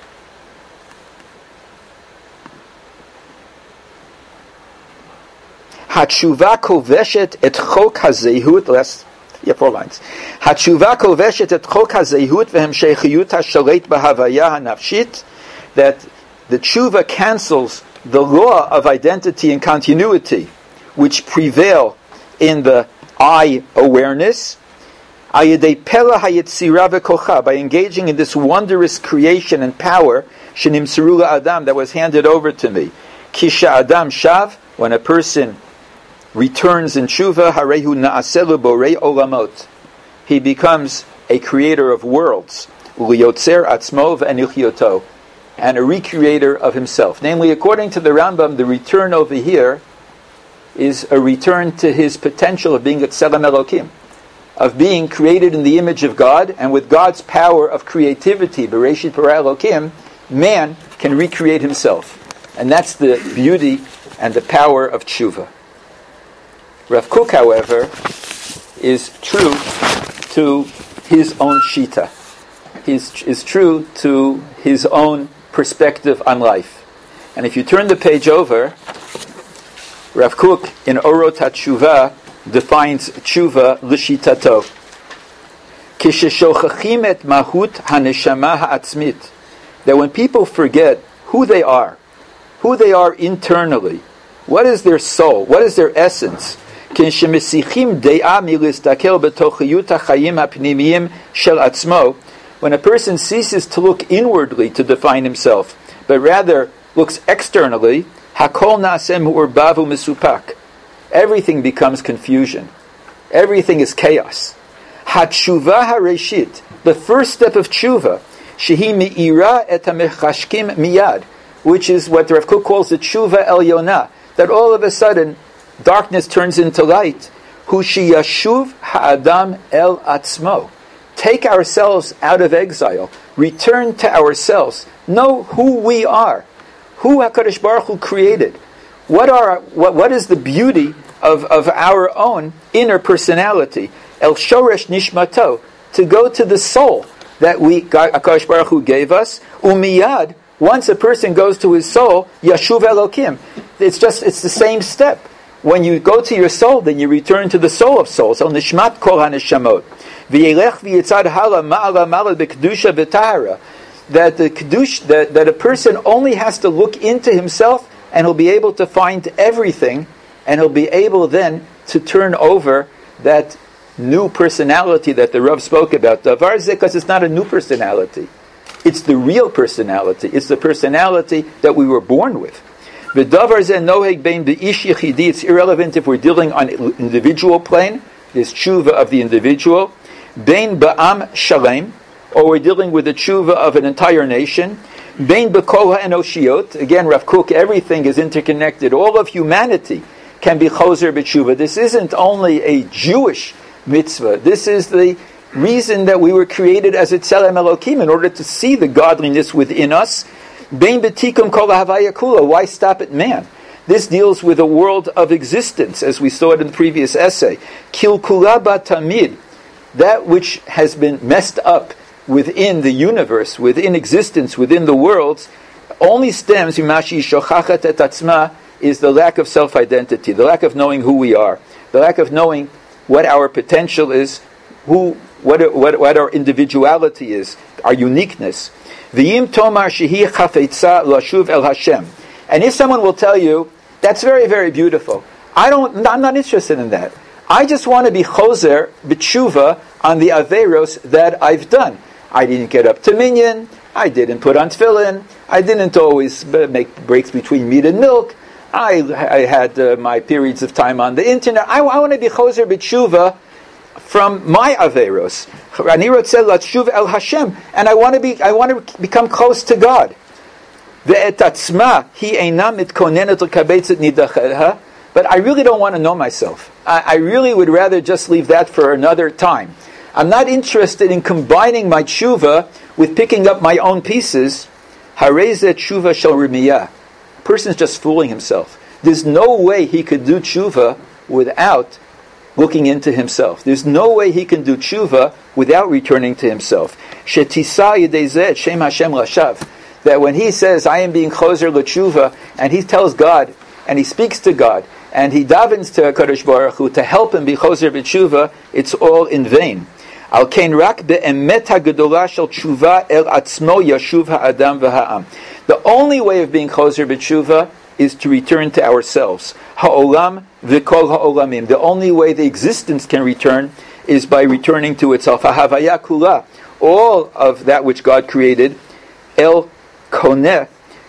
Speaker 2: Hatshuva koveshet et chok hazehut. Last yeah, four lines. Hatshuva koveshet et chok hazehut v'hemsheichiyut hashalet b'havaya hanafshit. That the tshuva cancels the law of identity and continuity, which prevail in the I awareness, ayedei pela hayetzira v'kocha, by engaging in this wondrous creation and power, shenimseru la'adam, that was handed over to me. Kisha adam shav, when a person returns in tshuva, harehu na'aselu borei olamot, he becomes a creator of worlds, uliyotzer atzmo v'enichyoto, and a recreator of himself. Namely, according to the Rambam, the return over here is a return to his potential of being a tselem Elokim, of being created in the image of God, and with God's power of creativity, Bereshit bara Elokim, man can recreate himself. And that's the beauty and the power of tshuva. Rav Kook, however, is true to his own shita. He is true to his own perspective on life. And if you turn the page over, Rav Kook in Orot HaTshuva defines tshuva l'shitato. Kisheshochachim et mahut haneshama ha'atzmit. That when people forget who they are, who they are internally, what is their soul, what is their essence, כשמסיחים דעה מלהסתכל בתוכיות החיים הפנימיים של עצמו, when a person ceases to look inwardly to define himself, but rather looks externally, hakol na'aseh mu'urbav u'mesupak. Everything becomes confusion. Everything is chaos. Hatshuva hareshit, the first step of tshuva, shehi me'ira et hamechashkim miyad, which is what Rav Kook calls the tshuva elyona, that all of a sudden darkness turns into light. Hu sheyashuv ha'adam el atzmo. Take ourselves out of exile. Return to ourselves. Know who we are. Who HaKadosh Baruch Hu created. What are what, what is the beauty of, of our own inner personality? El shoresh nishmato. To go to the soul that we HaKadosh Baruch Hu gave us. Umiyad. Once a person goes to his soul, yashuv elokim. It's just it's the same step. When you go to your soul, then you return to the soul of souls. So nishmat kol haneshamot. V'yelech v'yitzad hala ma'ala ma'ala b'kedusha v'tahara. That the kedush, that, that a person only has to look into himself, and he'll be able to find everything, and he'll be able then to turn over that new personality that the Rav spoke about. Davar zeh, because it's not a new personality. It's the real personality. It's the personality that we were born with. V'davar zeh noheg bein b'ish yichidi. It's irrelevant if we're dealing on an individual plane. There's tshuva of the individual. Bein ba'am shalem, or we're dealing with the tshuva of an entire nation. Bein b'kol ha'enoshiot. Again, Rav Kook, everything is interconnected. All of humanity can be choser b'tshuva. This isn't only a Jewish mitzvah. This is the reason that we were created as a tzelem Elokim, in order to see the godliness within us. Bein b'tikum kol ha'havaya kula. Why stop at man? This deals with a world of existence, as we saw it in the previous essay. Kil kula batamid. That which has been messed up within the universe, within existence, within the worlds, only stems mimashi shochachat et atzma, is the lack of self-identity, the lack of knowing who we are, the lack of knowing what our potential is, who, what, what, what our individuality is, our uniqueness. V'yim tomar shehi chafetza lashuv el Hashem. And if someone will tell you, that's very, very beautiful, I don't, I'm not interested in that. I just want to be choser b'tshuva on the averos that I've done. I didn't get up to minyan. I didn't put on tefillin. I didn't always make breaks between meat and milk. I, I had uh, my periods of time on the internet. I, I want to be choser b'tshuva from my averos. Ani rotzeh latshuv el Hashem, and I want to be. I want to become close to God. Ve'et atzma hi eina mitkonenet l'kabetzet nidacheha. But I really don't want to know myself. I, I really would rather just leave that for another time. I'm not interested in combining my tshuva with picking up my own pieces. Harezeh tshuva shel remiyah. A person's just fooling himself. There's no way he could do tshuva without looking into himself. There's no way he can do tshuva without returning to himself. Shetisa yedei zeh shem Hashem lashav. That when he says, I am being choser l'tshuva, and he tells God, and he speaks to God, and he davens to HaKadosh Baruch Hu to help him be choser b'tshuva, it's all in vain. Al kein rak be'emet ha'gedolah shel tshuva el atzmo yashuv ha'adam v'ha'am. The only way of being choser b'tshuva is to return to ourselves. Ha'olam v'kol ha'olamim. The only way the existence can return is by returning to itself. Ha'havaya kula. All of that which God created, el koneh,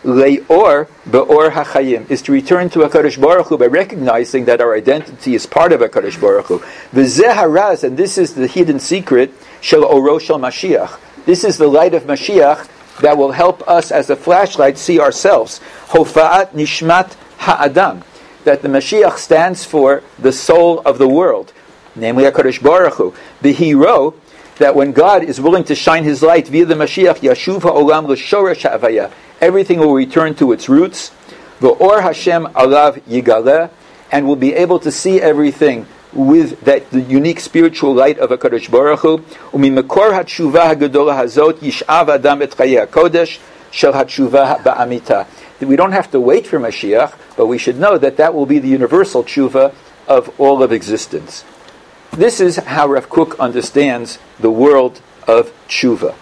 Speaker 2: Le'or be'or hachayim, is to return to HaKadosh Baruch Hu by recognizing that our identity is part of HaKadosh Baruch Hu. V'zeh haraz, and this is the hidden secret, shel oro shel Mashiach. This is the light of Mashiach that will help us as a flashlight see ourselves. Hofa'at nishmat ha'adam, that the Mashiach stands for the soul of the world, namely HaKadosh Baruch Hu. The hero, that when God is willing to shine His light via the Mashiach, Yashuv ha'olam l'shoresh ha'avaya, everything will return to its roots. V'or Hashem alav yigaleh, and will be able to see everything with that the unique spiritual light of HaKadosh Baruch Hu. Umimekor hatshuva hagedola hazot yishav adam et chayei hakodesh shel hatshuva ba'amita. We don't have to wait for Mashiach, but we should know that that will be the universal tshuva of all of existence. This is how Rav Kook understands the world of tshuva.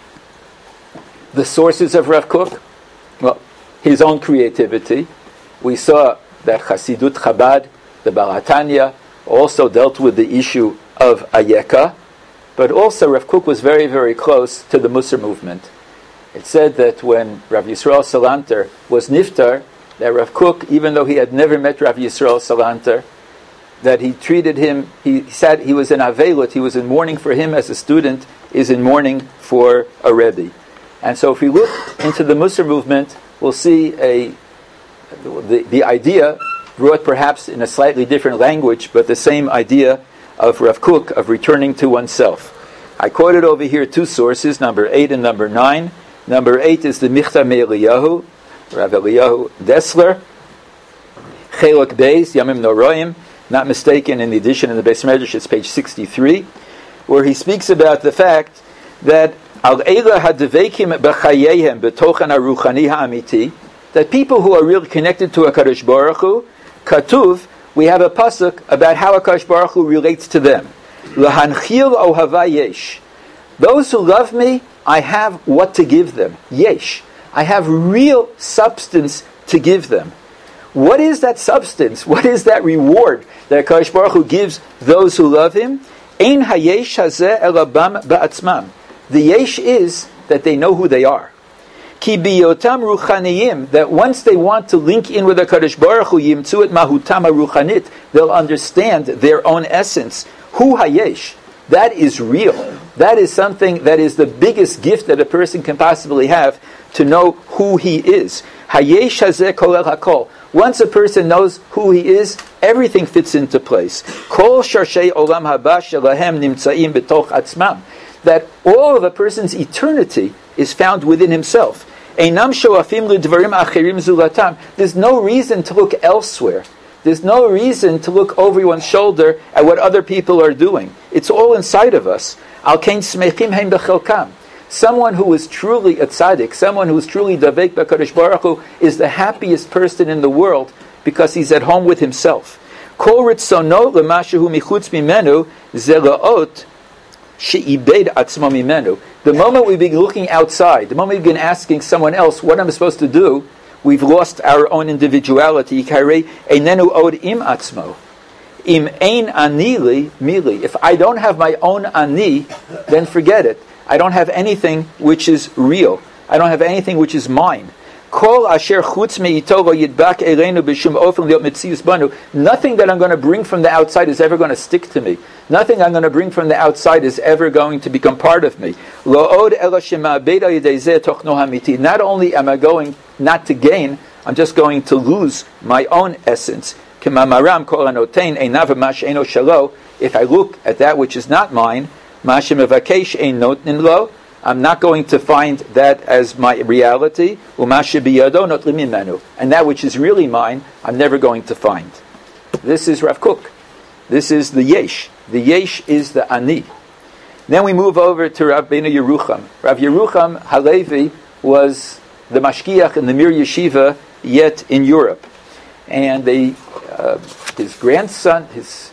Speaker 2: The sources of Rav Kook, well, his own creativity. We saw that Hasidut Chabad, the Baal HaTanya, also dealt with the issue of Ayeka, but also Rav Kook was very, very close to the Musar movement. It said that when Rav Yisrael Salanter was niftar, that Rav Kook, even though he had never met Rav Yisrael Salanter, that he treated him, he said he was in Avelut, he was in mourning for him as a student, is in mourning for a Rebbe. And so if we look into the Musar movement, we'll see a the, the idea brought perhaps in a slightly different language, but the same idea of Rav Kook, of returning to oneself. I quoted over here two sources, number eight and number nine. Number eight is the Michta Me'Eliyahu, Rav Eliyahu Dessler, Chelok Beis, Yamim Noroim, not mistaken in the edition in the Beis Medrash, it's page sixty-three, where he speaks about the fact that Al Eila Hadevekim B'Chayehem B'Tochan HaRuchani HaAmiti, that people who are really connected to HaKadosh Baruch Hu, Katuv, we have a pasuk about how HaKadosh Baruch Hu relates to them. L'hanchil ohava yesh. Those who love me, I have what to give them. Yesh. I have real substance to give them. What is that substance? What is that reward that HaKadosh Baruch Hu gives those who love Him? Ein hayesh hazeh elabam ba'atzmam. The yesh is that they know who they are. Ki biyotam ruchaniyim, that once they want to link in with HaKadosh Baruch Hu, yimtzu et mahutam ruchanit, they'll understand their own essence. Hu hayesh. That is real. That is something that is the biggest gift that a person can possibly have, to know who he is. Hayesh hazeh kolel hakol. Once a person knows who he is, everything fits into place. Kol sharshei olam haba shelahem nimtzaim betoch atzmam. That all of a person's eternity is found within himself. Einam shoafim lidvarim acherim zulatam. There's no reason to look elsewhere. There's no reason to look over one's shoulder at what other people are doing. It's all inside of us. Al kein smechim heim bechelkam. Someone who is truly a tzaddik, someone who is truly davek b'Kadosh Baruch Hu, is the happiest person in the world because he's at home with himself. Kol ritzono l'mashehu michutz mimenu zelaot she'ibed atzmo mimenu. The moment we begin looking outside, the moment we begin asking someone else, what am I supposed to do? We've lost our own individuality. Einenu od im atzmo. Im ein ani li mili. If I don't have my own ani, then forget it. I don't have anything which is real. I don't have anything which is mine. Kol asher chutz me'ito lo yidbak eleinu b'shum ofen liot metzius banu. Nothing that I'm going to bring from the outside is ever going to stick to me. Nothing I'm going to bring from the outside is ever going to become part of me. Lo od ela shema'abed al yedei zeh tochno hamiti. Not only am I going not to gain, I'm just going to lose my own essence. K'mamaram kol anotein einav v'mash eno shalo. If I look at that which is not mine, mashem evakesh ein notnin lo. I'm not going to find that as my reality. And that which is really mine, I'm never going to find. This is Rav Kook. This is the Yesh. The Yesh is the Ani. Then we move over to Rav Beinu Yerucham. Rav Yerucham Halevi was the Mashkiach in the Mir Yeshiva, yet in Europe. And they, uh, his grandson, his,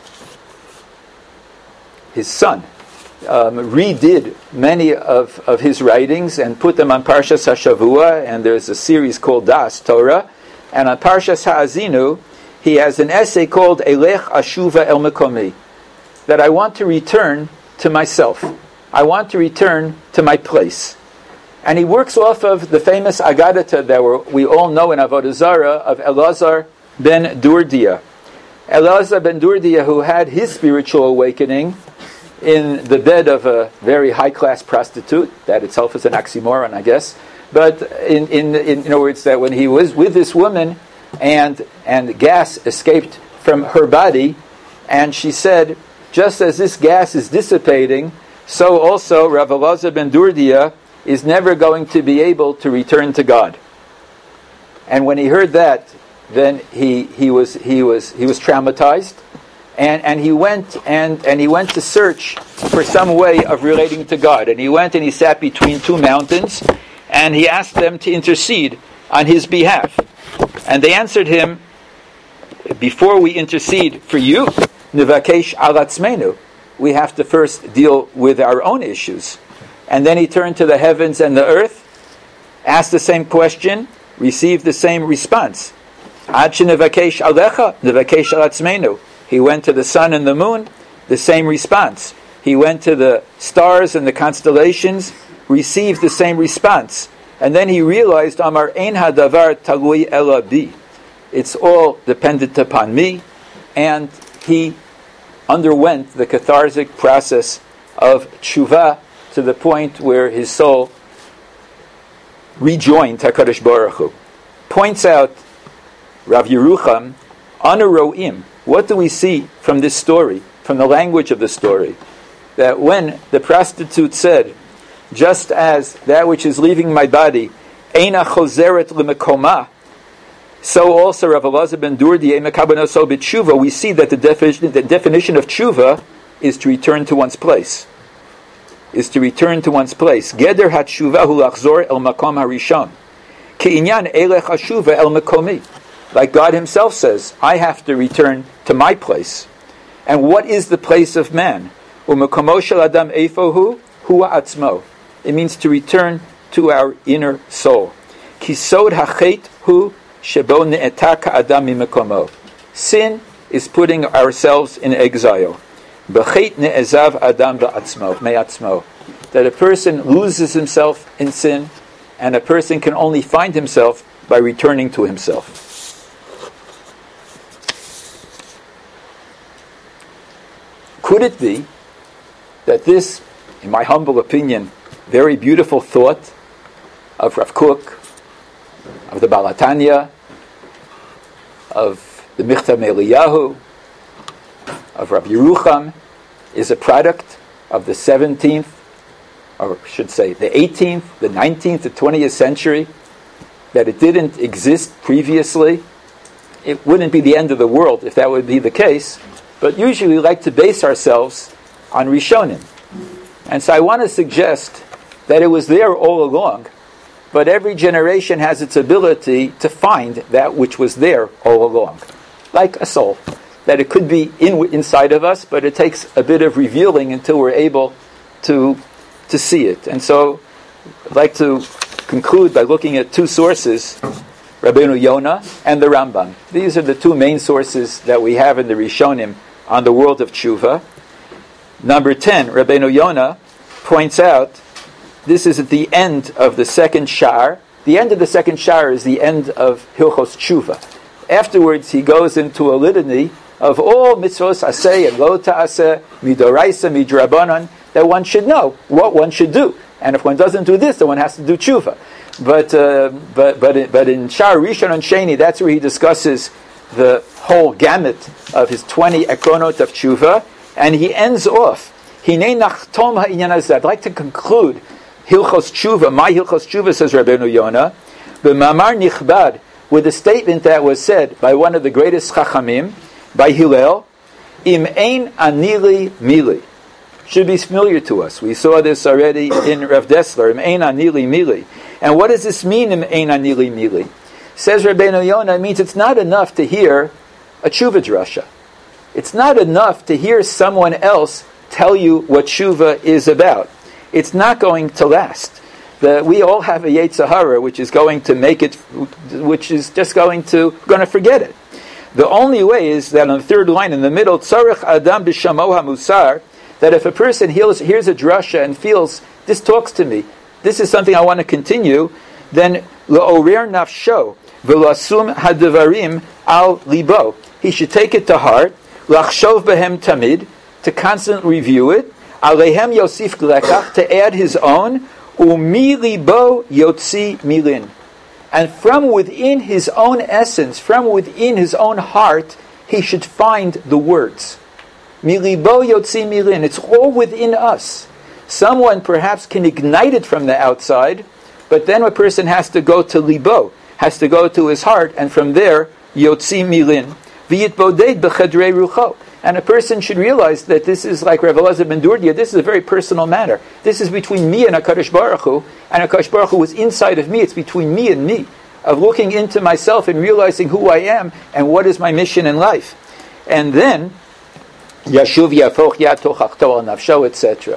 Speaker 2: his son, Um, redid many of, of his writings and put them on Parshas HaShavua, and there's a series called Das Torah. And on Parshas HaAzinu, he has an essay called Elech Ashuva El Mekomi, that I want to return to myself. I want to return to my place. And he works off of the famous Agadata that we're, we all know in Avodah Zarah of Elazar ben Durdia. Elazar ben Durdia, who had his spiritual awakening in the bed of a very high-class prostitute. That itself is an oxymoron, I guess. But in, in, in, in other words, that when he was with this woman and and gas escaped from her body, and she said, just as this gas is dissipating, so also Rav Elazar ben Durdia is never going to be able to return to God. And when he heard that, then he he was he was he was traumatized, and, and he went and, and he went to search for some way of relating to God. And he went and he sat between two mountains, and he asked them to intercede on his behalf. And they answered him, before we intercede for you, Nivakesh al atzmenu, we have to first deal with our own issues. And then he turned to the heavens and the earth, asked the same question, received the same response. Ad shenevakesh alecha, nivakesh al atzmenu. He went to the sun and the moon, the same response. He went to the stars and the constellations, received the same response. And then he realized, Amar ein hadavar talui ela bi. It's all dependent upon me. And he underwent the cathartic process of tshuva to the point where his soul rejoined HaKadosh Baruch Hu. Points out Rav Yerucham, Anaroim. What do we see from this story, from the language of the story? That when the prostitute said, just as that which is leaving my body, Eina chozeret l'mekoma, so also Rav Elazar ben Durdia mekabanoso b'tshuva, we see that the definition, the definition of tshuva is to return to one's place. Is to return to one's place. Geder hatshuva hu lachzor el makom harishon. Ke'inyan elech hashuva el makomi. Like God Himself says, I have to return to my place. And what is the place of man? U'makomo shel adam eifohu hu atzmo. It means to return to our inner soul. Kisod hachet hu shebo ne'etak adam mimakomo. Sin is putting ourselves in exile. B'chet ne'ezav adam ba'atzmo, me'atzmo. That a person loses himself in sin, and a person can only find himself by returning to himself. Could it be that this, in my humble opinion, very beautiful thought of Rav Kook, of the Baal HaTanya, of the Michtav Eliyahu, of Rav Yerucham, is a product of the seventeenth, or I should say the eighteenth, the nineteenth, the twentieth century, that it didn't exist previously? It wouldn't be the end of the world if that would be the case, but usually we like to base ourselves on Rishonim. And so I want to suggest that it was there all along, but every generation has its ability to find that which was there all along, like a soul. That it could be in, inside of us, but it takes a bit of revealing until we're able to to see it. And so I'd like to conclude by looking at two sources, Rabbeinu Yonah and the Rambam. These are the two main sources that we have in the Rishonim on the world of tshuva. Number ten, Rabbeinu Yonah points out, this is at the end of the second sha'ar. The end of the second sha'ar is the end of Hilchos Tshuva. Afterwards, he goes into a litany of all mitzvos aseh and lo ta'aseh, midoraisa, midrabanan, that one should know what one should do. And if one doesn't do this, then one has to do tshuva. But uh, but but in, but in Sha'ar Rishon and Sheni, that's where he discusses the whole gamut of his twenty ekronot of tshuva, and he ends off. Hinei nachtom ha'inyan hazeh. I'd like to conclude Hilchos Tshuva, my Hilchos Tshuva, says Rabbeinu Yonah, b'mamar nichbad, with a statement that was said by one of the greatest Chachamim, by Hillel, im ein anili mili. Should be familiar to us. We saw this already in Rav Dessler, im ein anili mili. And what does this mean, im ein anili mili? Says Rabbeinu Yonah, it means it's not enough to hear a tshuva drasha. It's not enough to hear someone else tell you what tshuva is about. It's not going to last. The, we all have a Yetzer Hara, which is going to make it, which is just going to going to forget it. The only way is that on the third line in the middle, tzarech adam b'shamo hamusar, that if a person hears, hears a drasha and feels this talks to me, this is something I want to continue, then la'orer nafsho v'lasum hadvarim al libo. He should take it to heart, lachshov behem tamid, to constantly review it, alehem yosif glekach, to add his own, umi libo yotzi milin. And from within his own essence, from within his own heart, he should find the words. Milibo yotzi milin. It's all within us. Someone perhaps can ignite it from the outside, but then a person has to go to libo, has to go to his heart, and from there, yotzi milin, v'yitboded b'chadrei rucho. And a person should realize that this is like Rav Elazar ben Durdia, this is a very personal matter. This is between me and HaKadosh Baruch Hu, and HaKadosh Baruch Hu is inside of me. It's between me and me, of looking into myself and realizing who I am and what is my mission in life. And then, Yashuv Yafoch Yatoch Achto al Nafsho, et cetera.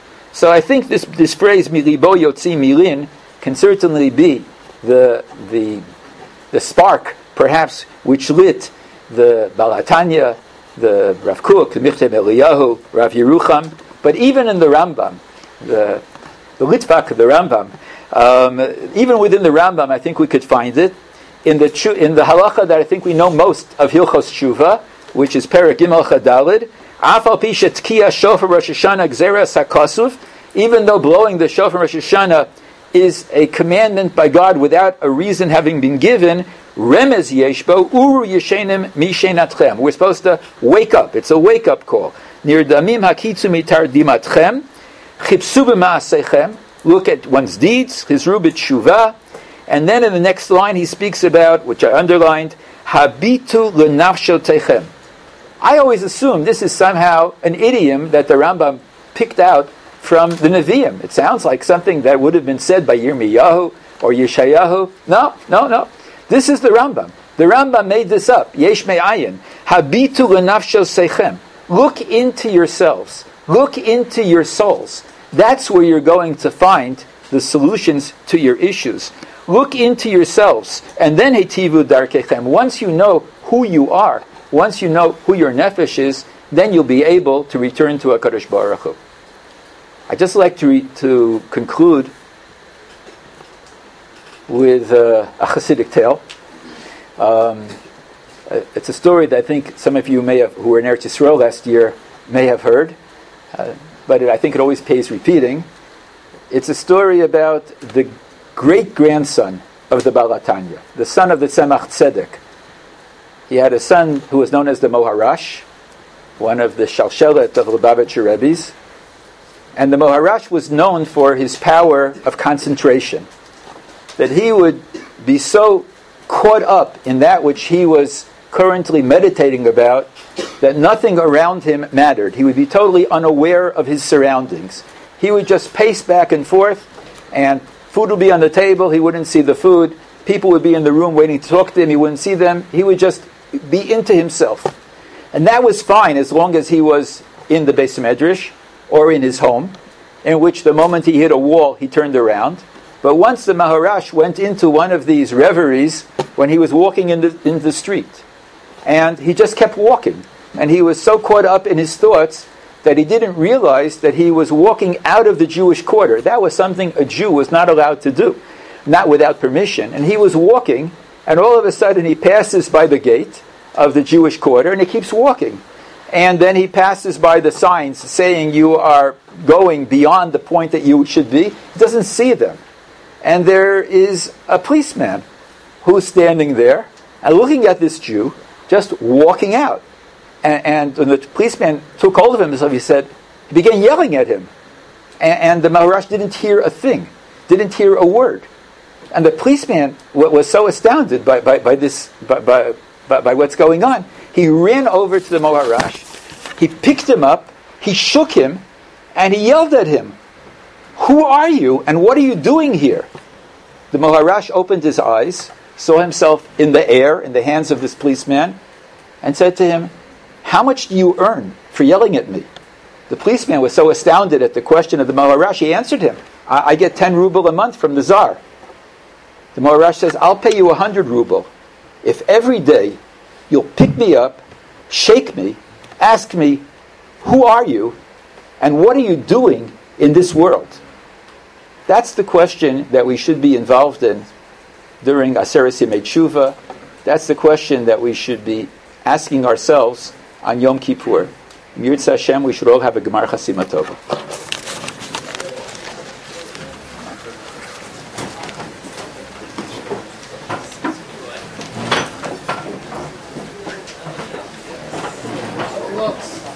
Speaker 2: So I think this this phrase Milibo Yotzi Milin can certainly be the the the spark, perhaps, which lit the Baal HaTanya, the Rav Kook, the Michtav Eliyahu, Rav Yerucham, but even in the Rambam, the the Litvak of the Rambam, um, even within the Rambam, I think we could find it in the in the halacha that I think we know most of Hilchos Tshuva, which is Perek Gimel Chadalid. Afal Pisha Tkiya Shofar Rosh Hashanah Gzeras HaKosuf, even though blowing the Shofar Rosh Hashanah is a commandment by God without a reason having been given, Remez Yeshbo Uru Yeshenim Mishenatchem. We're supposed to wake up. It's a wake-up call. Nirdamim Hakitzu Mitar Dimatchem Chipsu B'Maasechem. Look at one's deeds. Chizru B'Tshuvah. And then in the next line he speaks about, which I underlined, Habitu L'Nafsho Techem. I always assume this is somehow an idiom that the Rambam picked out from the Nevi'im. It sounds like something that would have been said by Yirmiyahu or Yeshayahu. No, no, no. This is the Rambam. The Rambam made this up. Yesh me'ayin. Habitu l'nafsho seichem. Look into yourselves. Look into your souls. That's where you're going to find the solutions to your issues. Look into yourselves. And then hetivu darkechem. Once you know who you are, once you know who your nefesh is, then you'll be able to return to HaKadosh Baruch Hu. I'd just like to, re- to conclude with uh, a Hasidic tale. Um, it's a story that I think some of you may have, who were in Eretz Yisrael last year, may have heard, uh, but it, I think it always pays repeating. It's a story about the great-grandson of the Baal HaTanya, the son of the Tzemach Tzedek. He had a son who was known as the Moharash, one of the Shalshelet of Lubavitcher Rebbe's. And the Moharash was known for his power of concentration, that he would be so caught up in that which he was currently meditating about that nothing around him mattered. He would be totally unaware of his surroundings. He would just pace back and forth, and food would be on the table, he wouldn't see the food. People would be in the room waiting to talk to him, he wouldn't see them. He would just be into himself. And that was fine as long as he was in the Beis Medrash or in his home, in which the moment he hit a wall, he turned around. But once the Maharash went into one of these reveries when he was walking in the, in the street, and he just kept walking, and he was so caught up in his thoughts that he didn't realize that he was walking out of the Jewish quarter. That was something a Jew was not allowed to do, not without permission. And he was walking, and all of a sudden he passes by the gate of the Jewish quarter, and he keeps walking. And then he passes by the signs saying you are going beyond the point that you should be. He doesn't see them. And there is a policeman who's standing there and looking at this Jew just walking out. And, and when the policeman took hold of him, so he said, he began yelling at him. And, and the Maharash didn't hear a thing, didn't hear a word. And the policeman w- was so astounded by, by, by this, by, by, by, by what's going on. He ran over to the Moharash, he picked him up, he shook him, and he yelled at him, "Who are you, and what are you doing here?" The Moharash opened his eyes, saw himself in the air, in the hands of this policeman, and said to him, "How much do you earn for yelling at me?" The policeman was so astounded at the question of the Moharash, he answered him, I, I get ten ruble a month from the Tsar." The Moharash says, "I'll pay you a hundred ruble if every day you'll pick me up, shake me, ask me, who are you, and what are you doing in this world?" That's the question that we should be involved in during Aseret Yemei Tshuva. That's the question that we should be asking ourselves on Yom Kippur. Yirtzeh Hashem, we should all have a Gemar Chasima Tova.
Speaker 3: Looks.